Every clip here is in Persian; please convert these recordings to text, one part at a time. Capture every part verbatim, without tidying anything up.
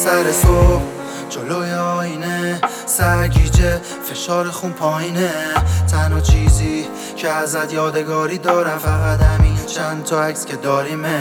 سر صبح جلوی آینه سرگیجه فشار خون پایینه. تنها چیزی که ازت یادگاری دارم فقط همین چند تا عکس که داریمه.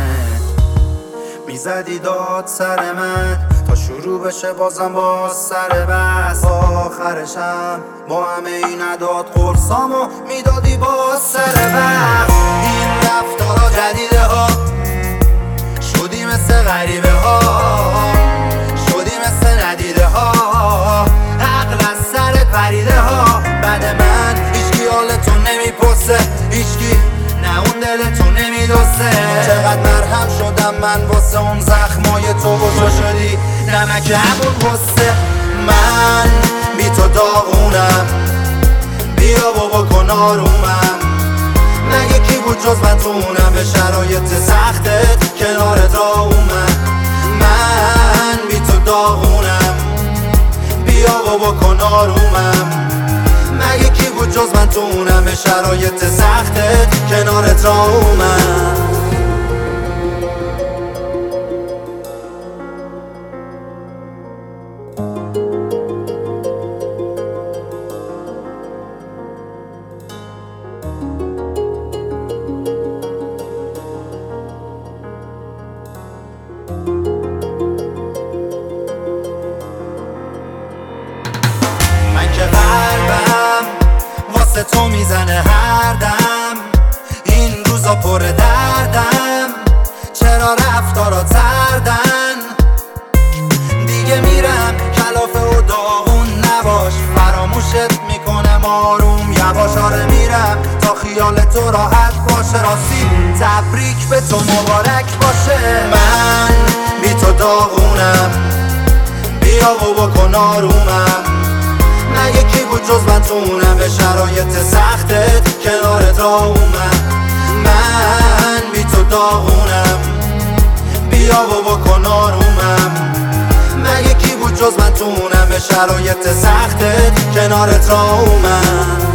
میزدی داد سر من تا شروع بشه بازم باز سر بس. آخرشم با همه این عداد قرصامو میدادی باز سر بس. این رفتارا جدیده ها شدی مثل غریبه ها، شدی مثل ندیده ها، عقل از سرت پریده ها. بعد من هیچکی حالتو نمیپرسه، هیچکی نه اون دلتو نمیدوسه. چقدر مرهم شدم من واسه اون زخمای تو و تو شدی نمک همون غصه. من بی تو داغونم، بیا و بکن آرومم. مگه کی بود جز من تو اونم به شرایط سختت کنارت را اومد. من بی تو داغونم، بیا و بکن آرومم. مگه کی بود جز من تو اونم به شرایط سختت کنارت را اومد. من که قلبم واسه تو میزنه هر دم، این روزا پر دردم. چرا رفتارا تردن؟ دیگه میرم کلافه و داغون نباش، فراموشت میکنم آروم یواش. آره میرم تا خیال تو راحت باشه، راستی تبریک به تو مبارک باشه. من بی تو داغونم، بیا و بکن آرومم. مگه کی بود جز من تو اونم به شرایط سختت کنارت را اومد. من بی تو داغونم، بیا و بکن آرومم. مگه کی بود جز من تو اونم به شرایط سختت کنارت را اومد.